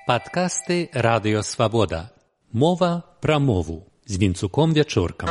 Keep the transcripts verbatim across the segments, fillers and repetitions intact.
Падкасты Радыё Свабода. Мова пра мову з Вінцуком Вячоркам.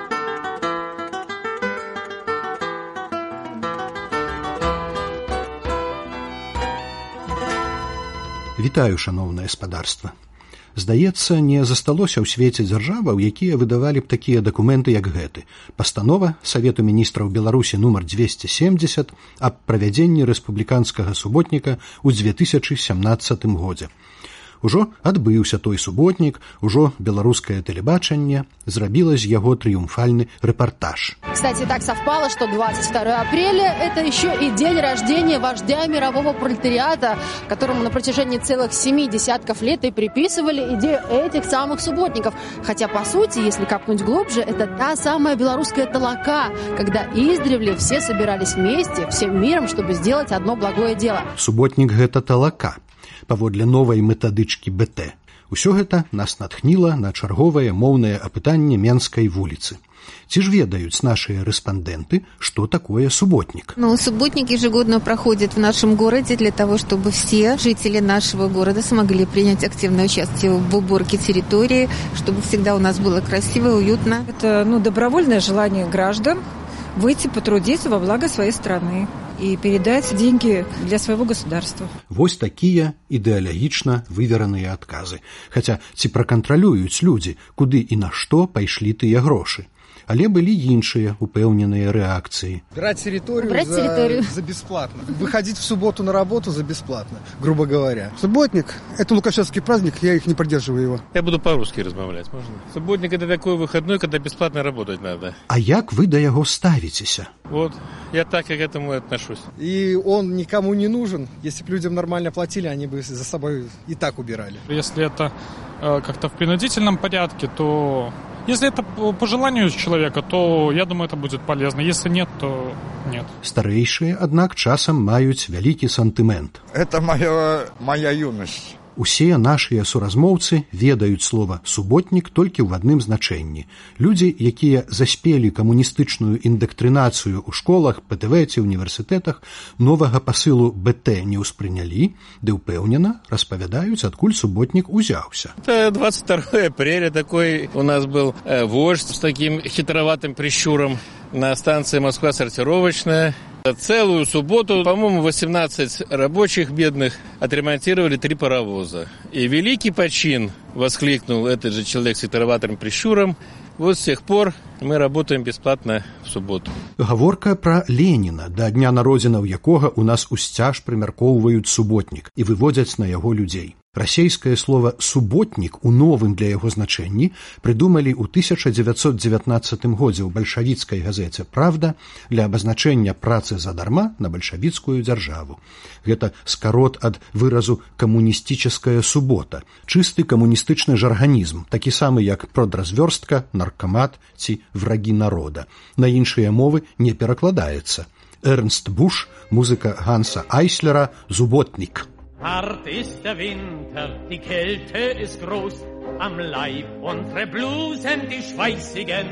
Вітаю, шаноўнае спадарства. Здаецца, не засталося ў свеце дзяржаваў, якія выдавалі б такія дакументы, як гэты. Пастанова Савету міністраў Беларусі нумар дзвесце семдзесят аб правядзенні рэспубліканскага суботніка ў дзве тысячы сямнаццатым годзе. Ужо адбыўся той суботнік, ужо беларускае тэлебачанне зрабіла з яго трыумфальны рэпартаж. Кстати, так совпало, что двадцать второе апреля – это еще и день рождения вождя мирового пролетариата, которому на протяжении целых семи десятков лет и приписывали идею этих самых субботников. Хотя, по сути, если копнуть глубже, это та самая белорусская толока, когда издревле все собирались вместе, всем миром, чтобы сделать одно благое дело. Суботнік – гэта толока. Паводле новай метадычкі бэ тэ. Усё гэта нас натхніла на чарговае моўнае апытанне Менскай вуліцы. Ці ж ведаюць нашыя рэспонденты, что такое субботник? Ну, субботник ежегодно проходит в нашем городе для того, чтобы все жители нашего города смогли принять активное участие в уборке территории, чтобы всегда у нас было красиво и уютно. Это ну, добровольное желание граждан выйти потрудиться во благо своей страны и передать деньги для своего государства. Вось такія ідэалагічна вывераныя адказы. Хаця ці пракантралююць людзі, куды і на што пайшлі тыя грошы. Але былі іншыя упэўненыя рэакцыі. Брать территорию, Брать за, территорию за бесплатно. Выходить в субботу на работу за бесплатно, грубо говоря. Субботник – это лукашевский праздник, я их не поддерживаю его. Я буду по-русски размовлять, можно? Субботник – это такой выходной, когда бесплатно работать надо. А як вы да яго ставіцеся? Вот, я так и к этому отношусь. И он никому не нужен. Если бы людям нормально платили, они бы за собой и так убирали. Если это э, как-то в принудительном порядке, то... Если это по желанию человека, то, я думаю, это будет полезно. Если нет, то нет. Старэйшыя, аднак, часам маюць вялікі сантымент. Это моя, моя юность. Усе нашыя суразмоўцы ведаюць слова «суботнік» толькі ў адным значэнні. Людзі, якія заспелі камуністычную индоктринацию ў школах, пэ тэ вэ ці універсітэтах, новага пасылу бэ тэ не ўспрынялі, ды ўпэўнена распавядаюць, адкуль суботнік узяўся. Это двадцать второе апреля такой у нас был э, вождь с таким хитроватым прищуром на станции Москва-сортировочная. Целую субботу, по-моему, восемнадцать рабочих бедных отремонтировали три паровоза. И великий почин, воскликнул этот же человек с хитроватым прищуром, вот с тех пор мы работаем бесплатно в субботу. Гаворка пра Леніна, да дня народзінаў якога у нас усцяж прымяркоўваюць суботнік і выводзяць на яго людзей. Расейскае слова «суботнік» у новым для яго значэнні прыдумалі ў тысяча дзевяцьсот дзевятнаццатым годзе ў бальшавіцкай газеце «Правда» для абазначэння працы задарма на бальшавіцкую дзяржаву. Гэта скарот ад выразу «камуністычная субота», чысты камуністычны жарганізм, такі самы як продразвёрстка, наркамат ці врагі народа. На іншыя мовы не перакладаецца. Эрнст Буш, музыка Ганса Айслера, «Суботник». Hart ist der Winter, die Kälte ist groß, am Leib unsere Blusen, die schweißigen.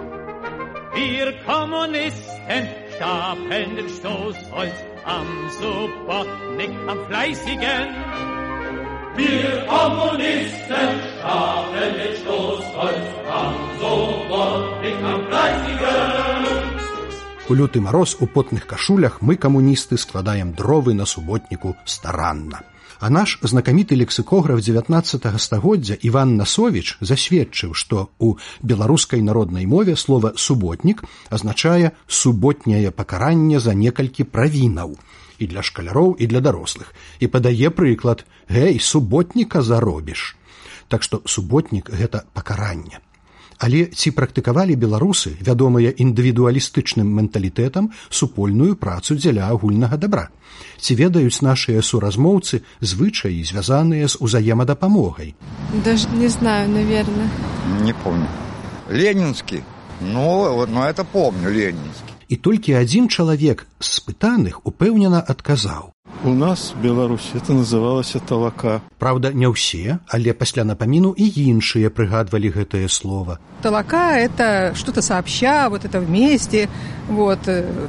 Wir Kommunisten stapeln den Stoßholz am Subbotnik, am Fleißigen. Wir Kommunisten stapeln den Stoßholz am Subbotnik, am Fleißigen. У люты мароз у потных кашулях мы, камуністы, складаем дровы на суботніку старанна. А наш знакаміты лексікограф дзевятнаццатага стагоддзя Іван Насовіч засведчыў, што ў беларускай народнай мове слова «суботнік» азначае суботняе пакаранне за некалькі правінаў і для шкаляроў, і для дарослых. І падае прыклад «Гэй, суботніка заробіш». Так што суботнік – гэта пакаранне. Але ці практыкавалі беларусы, вядомыя індывідуалістычным менталітэтам, супольную працу дзеля агульнага дабра? Ці ведаюць нашыя суразмоўцы звычаі, звязаныя з узаемадапамогай? Даже не знаю, наверное. Не помню. Ленинский? Ну, ну это помню, ленинский. І толькі адзін чалавек з спытаных упэўнена адказаў. У нас в Беларуси это называлось талака. Правда, не ўсе, але пасля напаміну і іншыя прыгадвалі гэтае слово. Талака – это что-то сообща, вот это вместе, вот,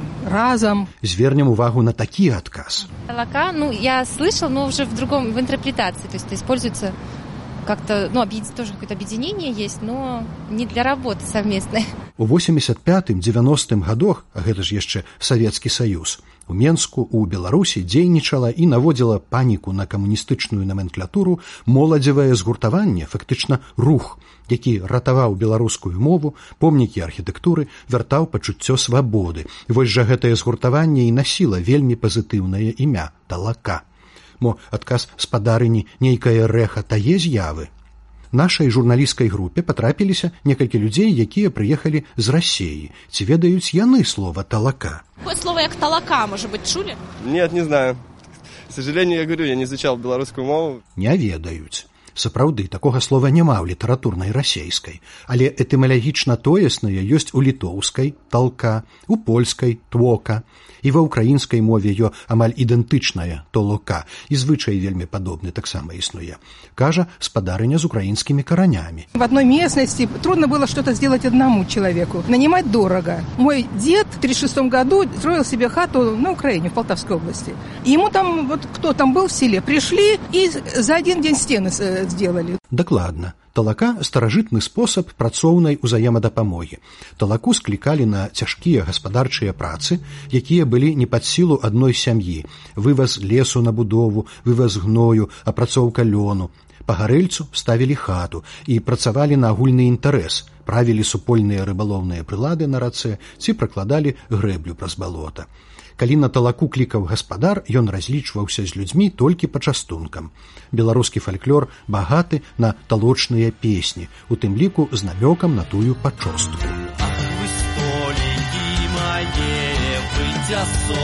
разом. Звернем увагу на такі адказ. Талака, ну, я слышал, но уже в другом, в интерпретации, то есть это используется как-то, ну, объедин... тоже какое-то объединение есть, но не для работы совместной. У восемьдесят пятым девяностым годах, а гэта ж яшчэ Савецкі Саюз, у Менску, у Беларусі дзейнічала і наводзіла паніку на камуністычную наменклатуру моладзевае згуртаванне, фактычна рух, які ратаваў беларускую мову, помнікі архітэктуры, вяртаў пачуццё свабоды. Вось жа гэтае згуртаванне і насіла вельмі пазітыўнае імя – талака. Мо адказ спадарыні нейкае рэха тае з'явы. Нашай журналісцкай групе патрапіліся некалькі людзей, якія прыехалі з Рассеі. Ці ведаюць яны слова «талака»? Какое слово як «талака», может быть, чули? Нет, не знаю. К сожалению, я говорю, я не изучал беларускую мову. Не ведаюць. Сапраўды, такога слова няма ў літаратурнай расейскай, але этымалагічна тоеснае ёсць у літоўскай «талка», у польскай «твока», і ва ўкраінскай мове ё амаль ідэнтычная «толока», і звычай вельмі падобны таксама існуе. Кажа спадарыня з украінскімі каранямі. В одной местности трудно было что-то сделать одному человеку. Нанимать дорого. Мой дед в тридцать шестом году строил себе хату на Украине, в Полтавской области. И ему там, вот кто там был в селе, пришли и за один день стены сделали. Дакладна. Талака – старажытны спосаб працоўнай узаемадапамогі. Талаку склікалі на цяжкія гаспадарчыя працы, якія былі не пад сілу адной сям'і. Вываз лесу на будову, вываз гною, апрацоўка лёну. Па гарэльцу ставілі хату і працавалі на агульны інтарэс, правілі супольныя рыбалоўныя прылады на рацэ ці пракладалі грэблю праз балота. Калі на талаку клікаў гаспадар, ён разлічваўся з людзьмі толькі па частункам. Беларускі фальклор багаты на талочныя песні, у тым ліку з намёкам на тую пачостку. Ах вы столенькі мае, выця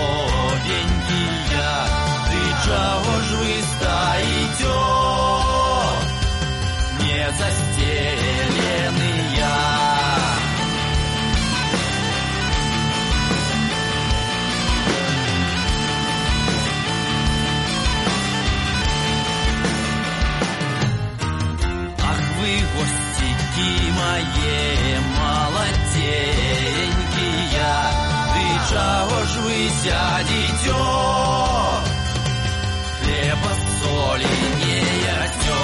совенькія, ты чаго ж вы стаіцё, не застеленыя. Вы, гостики мои, молоденькие, ты чего ж вы сядете, хлеба соли не ядё.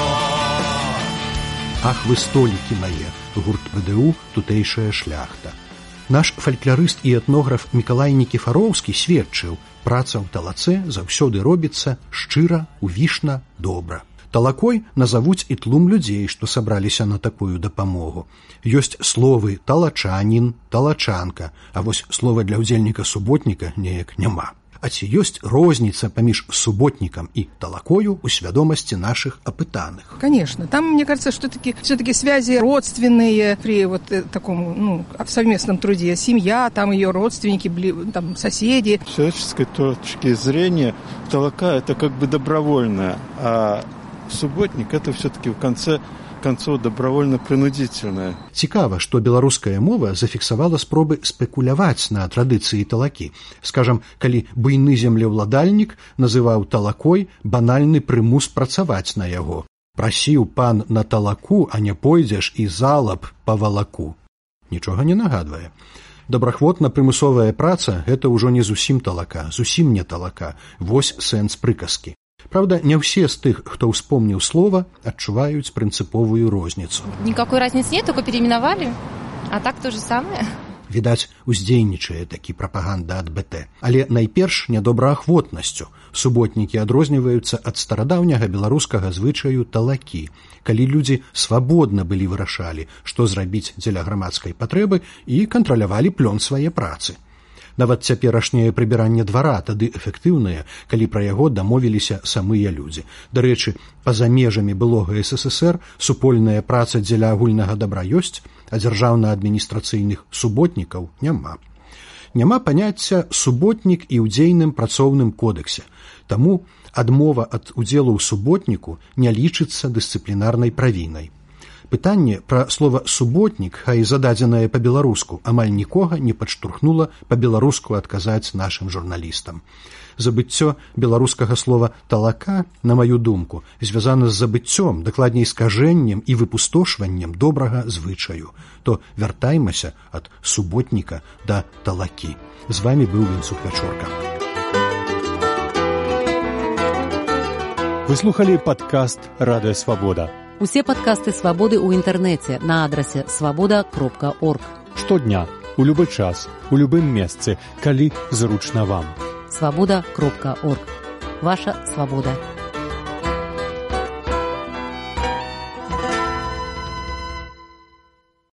Ах вы столікі мае, гурт БДУ «Тутэйшая шляхта». Наш фальклорыст і этнограф Мікалай Нікіфароўскі сведчыў, праца ў талаце заўсёды робіцца шчыра, увішна, добра. Талакой назавуць і тлум людзей, што сабраліся на такую дапамогу. Ёсць словы «талачанін», «талачанка», а вось слова для ўдзельніка суботніка неяк няма. А ці ёсць розніца паміж суботнікам і талакою у свядомасці нашых апытаных? Конечно. Там, мне кажется, что таки, все-таки связи родственные при вот таком, ну, совместном труде. Семья, там ее родственники, там соседи. С человеческой точки зрения талака – это как бы добровольное, а субботник – это все-таки в конце концов добровольно-принудительное. Цікава, што беларуская мова зафіксавала спробы спекуляваць на традыцыі талакі. Скажам, калі буйны землеўладальнік называў талакой банальны прымус працаваць на яго. Прасіў пан на талаку, а не пойдзеш і залаб па валаку. Нічога не нагадвае. Добраахвотна-прымусовая праца – гэта ўжо не зусім талака, зусім не талака. Вось сэнс прыказкі. Правда, не все з тых, хто ўспомніў слова, адчуваюць прынцыповую розніцу. Никакой разницы нет, только переименовали. А так то же самое. Відаць, уздзейнічае такі прапаганда ад БТ. Але найперш нядобраахвотнасцю. Суботнікі адрозніваюцца ад старадаўняга беларускага звычаю талакі, калі людзі свабодна былі вырашалі, што зрабіць дзеля грамадскай патрэбы і кантралявалі плён свае працы. Нават цяперашняе прыбіранне двара тады эфектыўнае, калі пра яго дамовіліся самыя людзі. Дарэчы, па-за межамі былога СССР супольная праца дзеля агульнага дабра ёсць, а дзяржаўна-адміністрацыйных суботнікаў няма. Няма паняцця суботнік і ў дзейным працоўным кодэксе. Таму адмова ад удзелу ў суботніку не лічыцца дысцыплінарнай правінай. Пытанне пра слова суботнік, хай зададзенае па-беларуску, амаль нікога не падштурхнула па-беларуску адказаць нашым журналістам. Забыццё беларускага слова «талака», на маю думку, звязана з забыццём, дакладней скажэннем і выпустошваннем добрага звычаю. То вяртаймася ад суботніка да талакі. З вами быў Вінцук Вячорка. Вы слухали падкаст «Радыё Свабода». Усе падкасты «Свабоды» ў інтэрнэце на адрасе свабода кропка орг. Штодня, у любы час, у любым месцы, калі зручна вам. свабода кропка орг. Ваша свабода.